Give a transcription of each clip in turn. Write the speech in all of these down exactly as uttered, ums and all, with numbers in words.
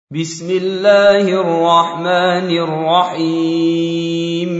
بسم الله الرحمن الرحيم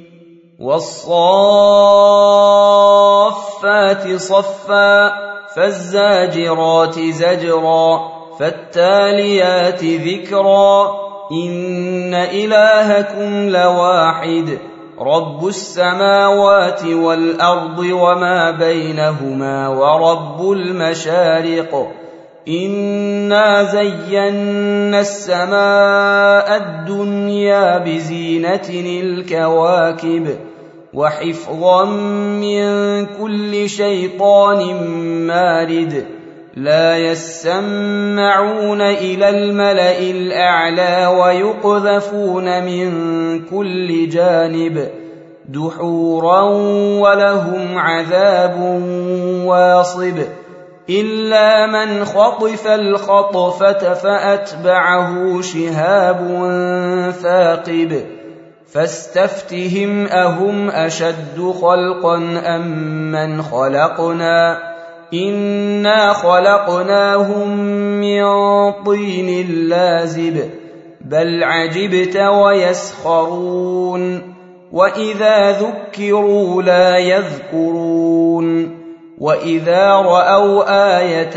والصافات صفا فالزاجرات زجرا فالتاليات ذكرا إن إلهكم لواحد رب السماوات والأرض وما بينهما ورب المشارق إنا زينا السماء الدنيا بزينة الكواكب وحفظا من كل شيطان مارد لا يسمعون إلى الملأ الأعلى ويقذفون من كل جانب دحورا ولهم عذاب واصب إلا من خطف الخطفة فأتبعه شهاب ثاقب فاستفتهم أهم أشد خلقا أم من خلقنا إنا خلقناهم من طين لازب بل عجبت ويسخرون وإذا ذكروا لا يذكرون وإذا رأوا آية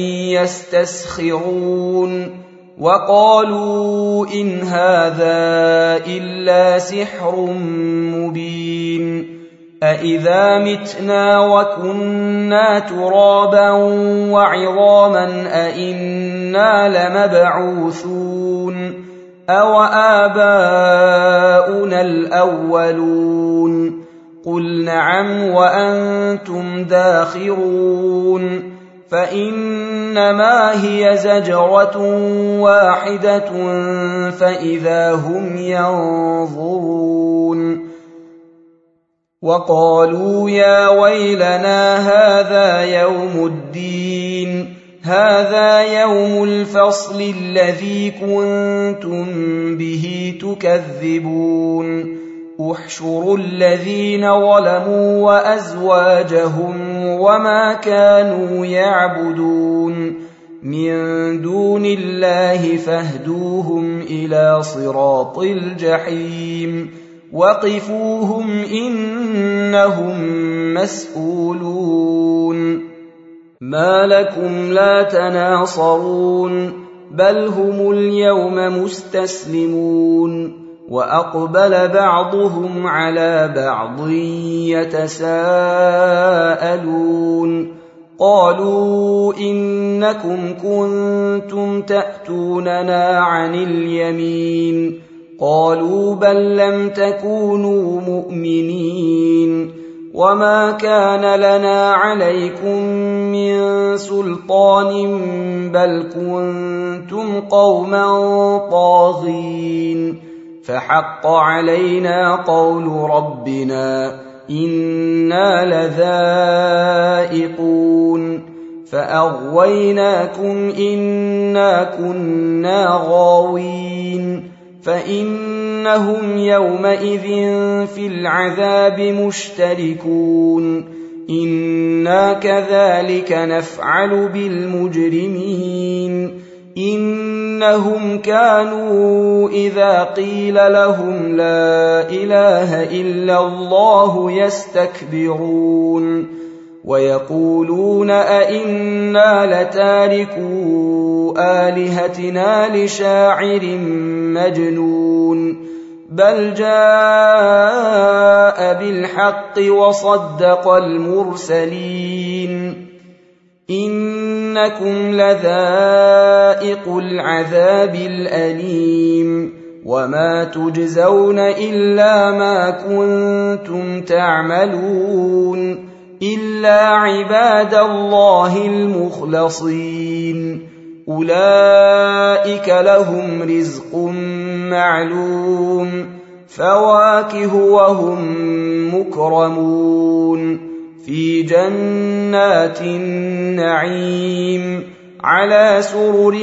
يستسخرون وقالوا إن هذا إلا سحر مبين أإذا متنا وكنا ترابا وعظاما أإنا لمبعوثون أو آباؤنا الأولون قل نعم وأنتم داخرون فإنما هي زجرة واحدة فإذا هم ينظرون وقالوا يا ويلنا هذا يوم الدين هذا يوم الفصل الذي كنتم به تكذبون احشروا الذين ظلموا وأزواجهم وما كانوا يعبدون من دون الله فاهدوهم إلى صراط الجحيم وقفوهم إنهم مسؤولون ما لكم لا تناصرون بل هم اليوم مستسلمون وأقبل بعضهم على بعض يتساءلون قالوا إنكم كنتم تأتوننا عن اليمين قالوا بل لم تكونوا مؤمنين وما كان لنا عليكم من سلطان بل كنتم قوما طاغين فحق علينا قول ربنا إنا لذائقون فأغويناكم إنا كنا غاوين فإنهم يومئذ في العذاب مشتركون إنا كذلك نفعل بالمجرمين إنهم كانوا إذا قيل لهم لا إله إلا الله يستكبرون ويقولون أئنا لتاركو آلهتنا لشاعر مجنون بل جاء بالحق وصدق المرسلين إنكم لذائق العذاب الأليم وما تجزون إلا ما كنتم تعملون إلا عباد الله المخلصين أولئك لهم رزق معلوم فواكه وهم مكرمون في جنات النعيم على سرر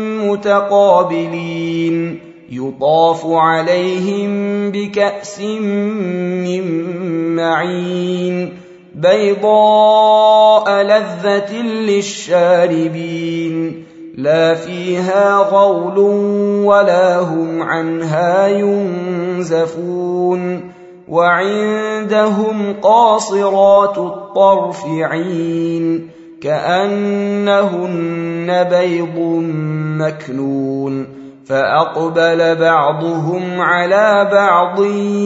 متقابلين يطاف عليهم بكأس من معين بيضاء لذة للشاربين لا فيها غول ولا هم عنها ينزفون وعندهم قاصرات الطرف عين كأنهن بيض مكنون فأقبل بعضهم على بعض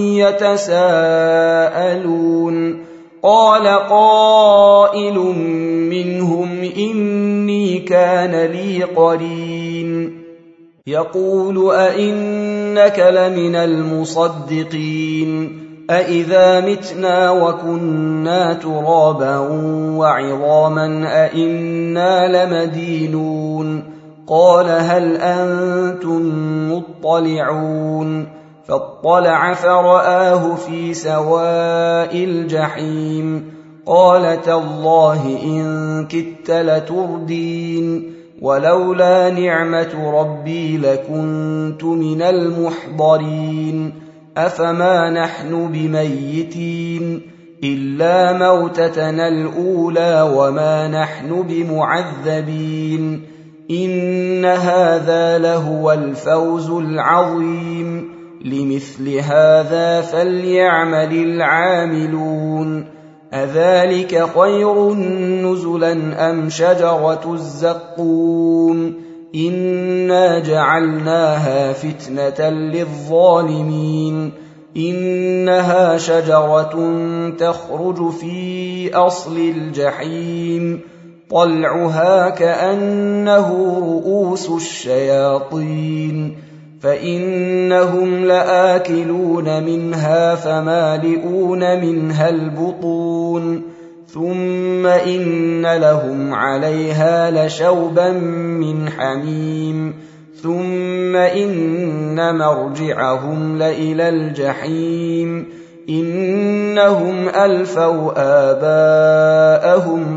يتساءلون قال قائل منهم إني كان لي قرين يقول أئنك لمن المصدقين أئذا متنا وكنا ترابا وعظاما أئنا لمدينون قال هل أنتم مطلعون فاطلع فرآه في سواء الجحيم قال تالله إن كدت لتردين ولولا نعمة ربي لكنت من المحضرين أفما نحن بميتين إلا موتتنا الأولى وما نحن بمعذبين إن هذا لهو الفوز العظيم لمثل هذا فليعمل العاملون أذلك خير نزلا أم شجرة الزقوم إنا جعلناها فتنة للظالمين إنها شجرة تخرج في أصل الجحيم طلعها كأنه رؤوس الشياطين فإنهم لآكلون منها فمالئون منها البطون ثم إن لهم عليها لشوبا من حميم ثم إن مرجعهم لإلى الجحيم إنهم ألفوا آباءهم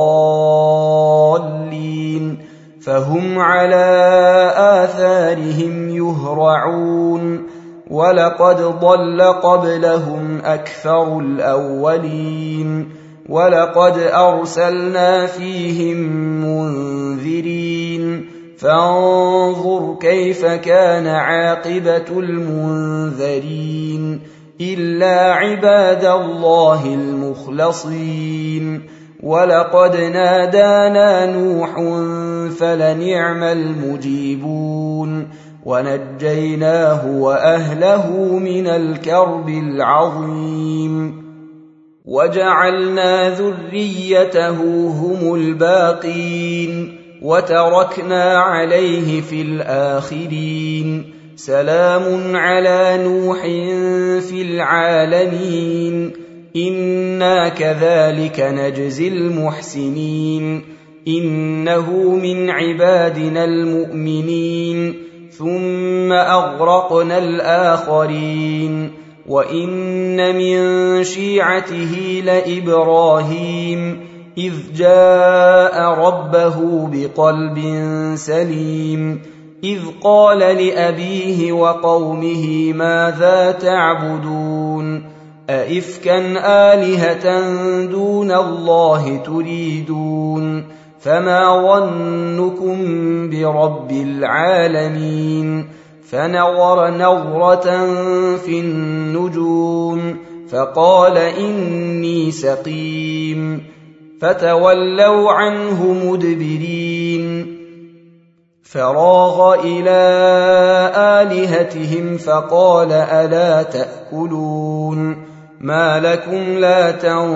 ضالين فهم على آثارهم يهرعون ولقد ضل قبلهم أكثر الأولين ولقد أرسلنا فيهم منذرين فانظر كيف كان عاقبة المنذرين إلا عباد الله المخلصين ولقد نادانا نوح فلنعم المجيبون ونجيناه وأهله من الكرب العظيم وجعلنا ذريته هم الباقين وتركنا عليه في الآخرين سلام على نوح في العالمين إنا كذلك نجزي المحسنين إنه من عبادنا المؤمنين ثم أغرقنا الآخرين وإن من شيعته لإبراهيم إذ جاء ربه بقلب سليم إذ قال لأبيه وقومه ماذا تعبدون أئفكا آلهة دون الله تريدون فما ظنكم برب العالمين فنظر نظرة في النجوم فقال إني سقيم فتولوا عنه مدبرين فراغ إلى آلهتهم فقال ألا تأكلون ما لكم لا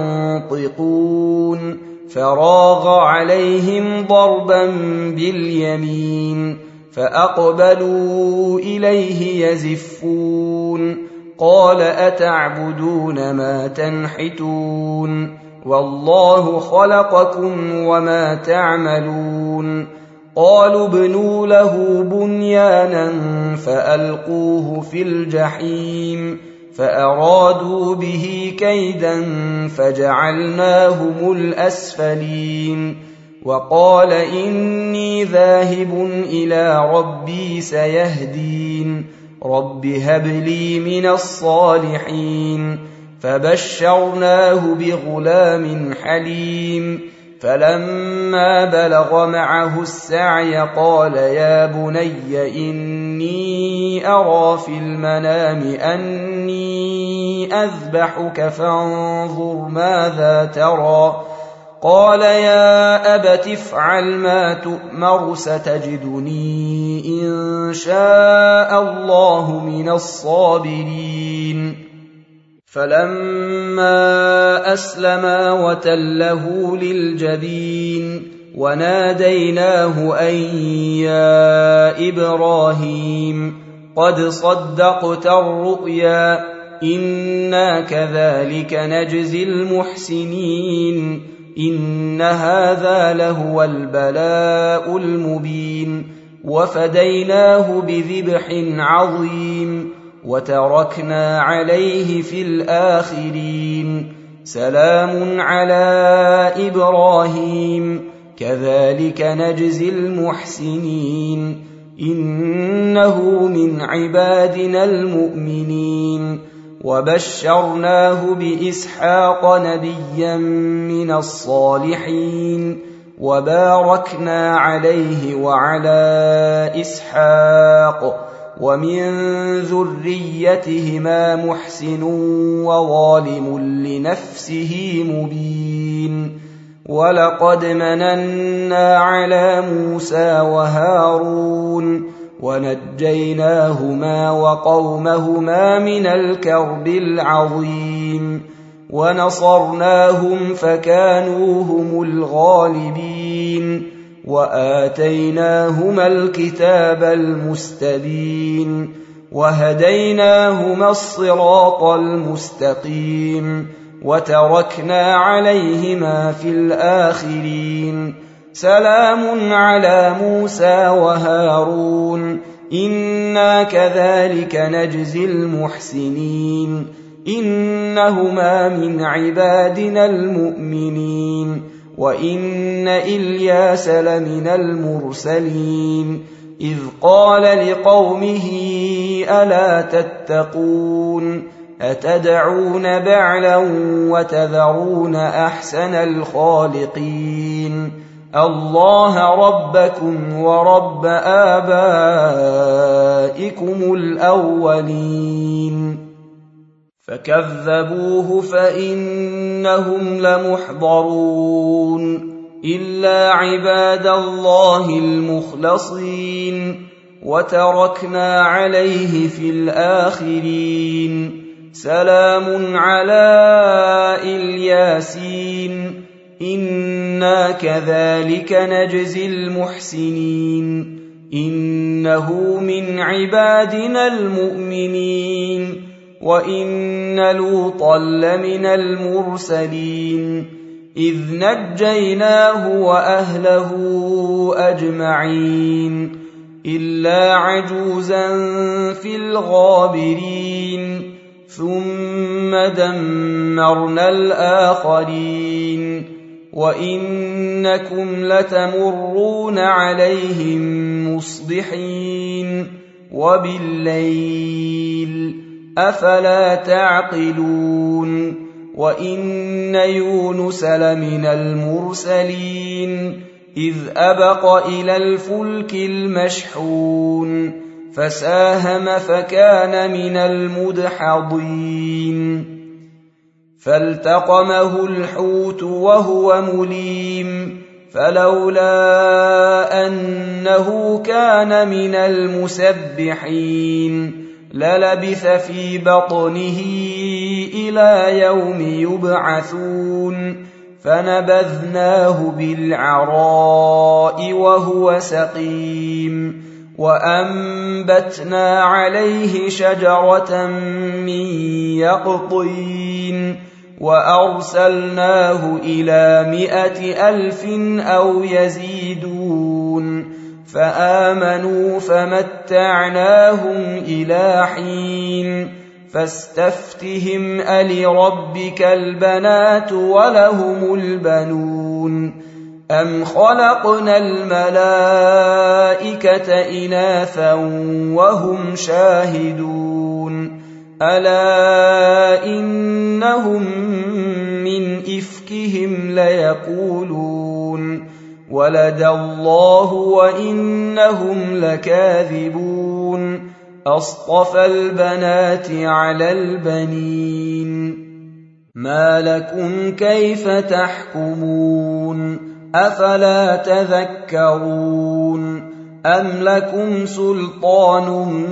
تنطقون فراغ عليهم ضربا باليمين فأقبلوا إليه يزفون قال أتعبدون ما تنحتون والله خلقكم وما تعملون قالوا ابنوا له بنيانا فألقوه في الجحيم فأرادوا به كيدا فجعلناهم الأسفلين وقال إني ذاهب إلى ربي سيهدين رب هب لي من الصالحين فبشرناه بغلام حليم فلما بلغ معه السعي قال يا بني إني أرى في المنام أني أذبحك فانظر ماذا ترى قال يا أبت افعل ما تؤمر ستجدني إن شاء الله من الصابرين فلما أسلما وتله للجبين وناديناه أن يا إبراهيم قد صدقت الرؤيا إنا كذلك نجزي المحسنين إن هذا لهو البلاء المبين وفديناه بذبح عظيم وتركنا عليه في الآخرين سلام على إبراهيم كذلك نجزي المحسنين إنه من عبادنا المؤمنين وبشرناه بإسحاق نبيا من الصالحين وباركنا عليه وعلى إسحاق ومن ذريتهما محسن وظالم لنفسه مبين ولقد مننا على موسى وهارون ونجيناهما وقومهما من الكرب العظيم ونصرناهم فكانوا هم الغالبين وآتيناهما الكتاب المستبين وهديناهما الصراط المستقيم وتركنا عليهما في الآخرين سلام على موسى وهارون إنا كذلك نجزي المحسنين إنهما من عبادنا المؤمنين وإن إلياس لمن المرسلين إذ قال لقومه ألا تتقون أتدعون بعلا وتذرون أحسن الخالقين الله ربكم ورب آبائكم الأولين فكذبوه فإنهم لمحضرون إلا عباد الله المخلصين وتركنا عليه في الآخرين سلام على الياسين إنا كذلك نجزي المحسنين إنه من عبادنا المؤمنين وإن لوطا لمن المرسلين إذ نجيناه وأهله أجمعين إلا عجوزا في الغابرين ثم دمرنا الآخرين وإنكم لتمرون عليهم مصبحين وبالليل أفلا تعقلون وإن يونس لمن المرسلين إذ أبق إلى الفلك المشحون فساهم فكان من المدحضين فالتقمه الحوت وهو مليم فلولا أنه كان من المسبحين للبث في بطنه إلى يوم يبعثون فنبذناه بالعراء وهو سقيم وأنبتنا عليه شجرة من يقطين وأرسلناه إلى مائة ألف أو يزيدون فآمنوا فمتعناهم إلى حين فاستفتهم ألربك البنات ولهم البنون أم خلقنا الملائكة إناثا وهم شاهدون ألا إنهم من إفكهم ليقولون ولد الله وإنهم لكاذبون أصطفى البنات على البنين ما لكم كيف تحكمون أفلا تذكرون أم لكم سلطان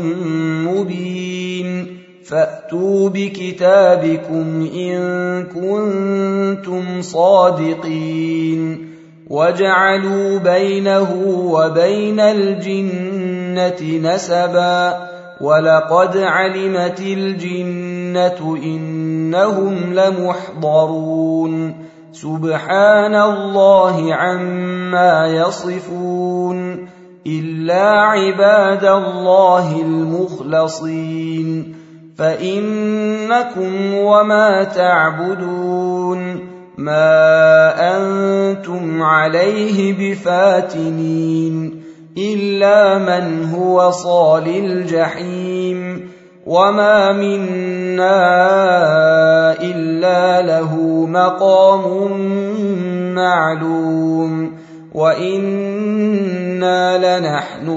مبين فأتوا بكتابكم إن كنتم صادقين وجعلوا بينه وبين الجنة نسبا ولقد علمت الجنة إنهم لمحضرون سبحان الله عما يصفون إلا عباد الله المخلصين فإنكم وما تعبدون ما أنتم عليه بفاتنين إلا من هو صال الجحيم وما منا إلا له مقام معلوم وإنا لنحن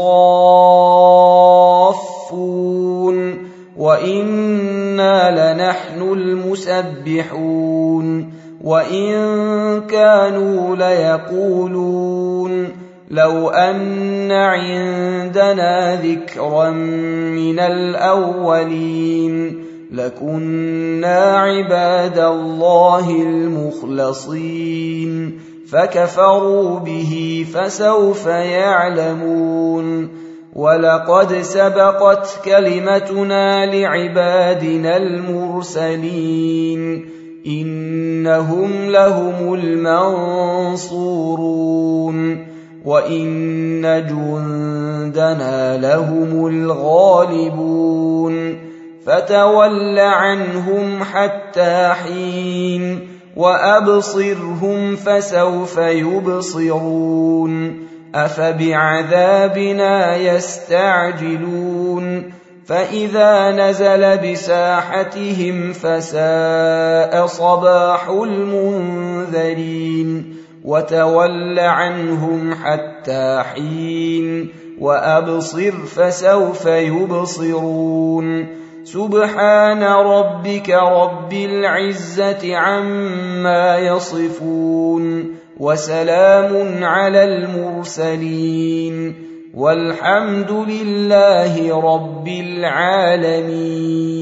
الصافون وإنا لنحن المسبحون وإن كانوا ليقولون لو أن عندنا ذكرا من الأولين لكنا عباد الله المخلصين فكفروا به فسوف يعلمون ولقد سبقت كلمتنا لعبادنا المرسلين إنهم لهم المنصورون وإن جندنا لهم الغالبون فتول عنهم حتى حين وأبصرهم فسوف يبصرون أفبعذابنا يستعجلون فإذا نزل بساحتهم فساء صباح المنذرين وتول عنهم حتى حين وأبصر فسوف يبصرون سبحان ربك رب العزة عما يصفون وسلام على المرسلين والحمد لله رب العالمين.